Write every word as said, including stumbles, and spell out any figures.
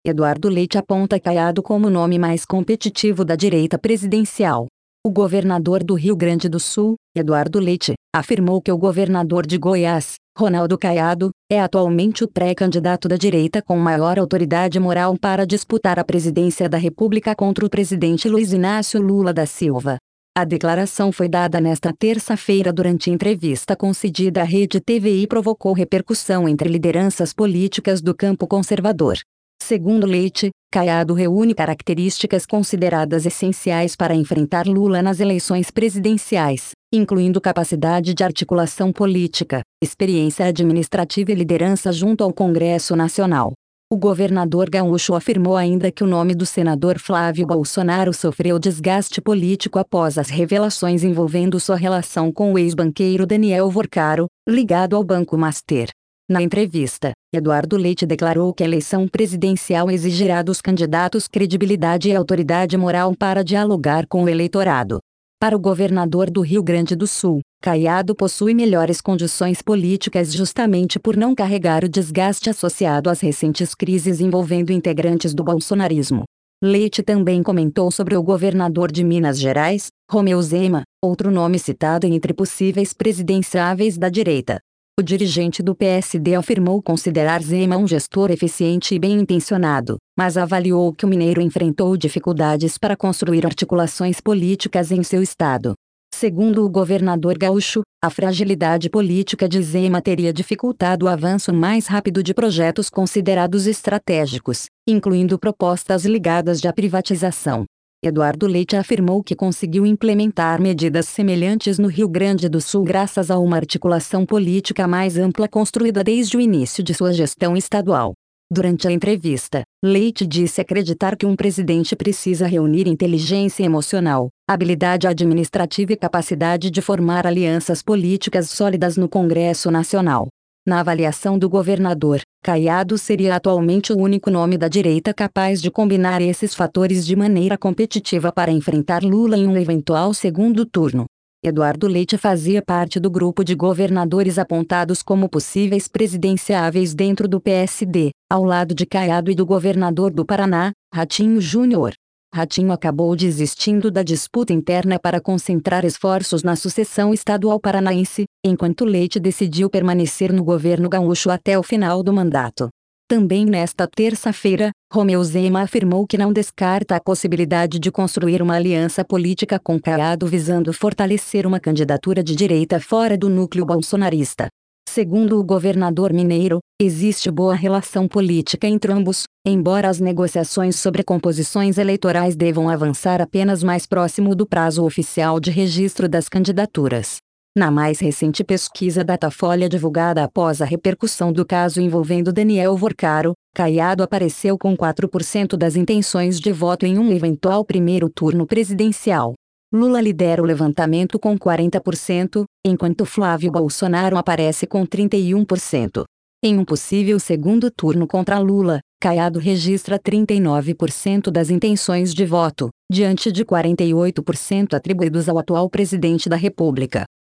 Eduardo Leite aponta Caiado como o nome mais competitivo da direita presidencial. O governador do Rio Grande do Sul, Eduardo Leite, afirmou que o governador de Goiás, Ronaldo Caiado, é atualmente o pré-candidato da direita com maior autoridade moral para disputar a presidência da República contra o presidente Luiz Inácio Lula da Silva. A declaração foi dada nesta terça-feira durante entrevista concedida à Rede T V I e provocou repercussão entre lideranças políticas do campo conservador. Segundo Leite, Caiado reúne características consideradas essenciais para enfrentar Lula nas eleições presidenciais, incluindo capacidade de articulação política, experiência administrativa e liderança junto ao Congresso Nacional. O governador gaúcho afirmou ainda que o nome do senador Flávio Bolsonaro sofreu desgaste político após as revelações envolvendo sua relação com o ex-banqueiro Daniel Vorcaro, ligado ao Banco Master. Na entrevista, Eduardo Leite declarou que a eleição presidencial exigirá dos candidatos credibilidade e autoridade moral para dialogar com o eleitorado. Para o governador do Rio Grande do Sul, Caiado possui melhores condições políticas justamente por não carregar o desgaste associado às recentes crises envolvendo integrantes do bolsonarismo. Leite também comentou sobre o governador de Minas Gerais, Romeu Zema, outro nome citado entre possíveis presidenciáveis da direita. O dirigente do P S D afirmou considerar Zema um gestor eficiente e bem-intencionado, mas avaliou que o mineiro enfrentou dificuldades para construir articulações políticas em seu estado. Segundo o governador gaúcho, a fragilidade política de Zema teria dificultado o avanço mais rápido de projetos considerados estratégicos, incluindo propostas ligadas à privatização. Eduardo Leite afirmou que conseguiu implementar medidas semelhantes no Rio Grande do Sul graças a uma articulação política mais ampla construída desde o início de sua gestão estadual. Durante a entrevista, Leite disse acreditar que um presidente precisa reunir inteligência emocional, habilidade administrativa e capacidade de formar alianças políticas sólidas no Congresso Nacional. Na avaliação do governador, Caiado seria atualmente o único nome da direita capaz de combinar esses fatores de maneira competitiva para enfrentar Lula em um eventual segundo turno. Eduardo Leite fazia parte do grupo de governadores apontados como possíveis presidenciáveis dentro do P S D, ao lado de Caiado e do governador do Paraná, Ratinho Júnior. Ratinho acabou desistindo da disputa interna para concentrar esforços na sucessão estadual paranaense, enquanto Leite decidiu permanecer no governo gaúcho até o final do mandato. Também nesta terça-feira, Romeu Zema afirmou que não descarta a possibilidade de construir uma aliança política com Caiado visando fortalecer uma candidatura de direita fora do núcleo bolsonarista. Segundo o governador mineiro, existe boa relação política entre ambos, embora as negociações sobre composições eleitorais devam avançar apenas mais próximo do prazo oficial de registro das candidaturas. Na mais recente pesquisa Datafolha divulgada após a repercussão do caso envolvendo Daniel Vorcaro, Caiado apareceu com quatro por cento das intenções de voto em um eventual primeiro turno presidencial. Lula lidera o levantamento com quarenta por cento, enquanto Flávio Bolsonaro aparece com trinta e um por cento. Em um possível segundo turno contra Lula, Caiado registra trinta e nove por cento das intenções de voto, diante de quarenta e oito por cento atribuídos ao atual presidente da República.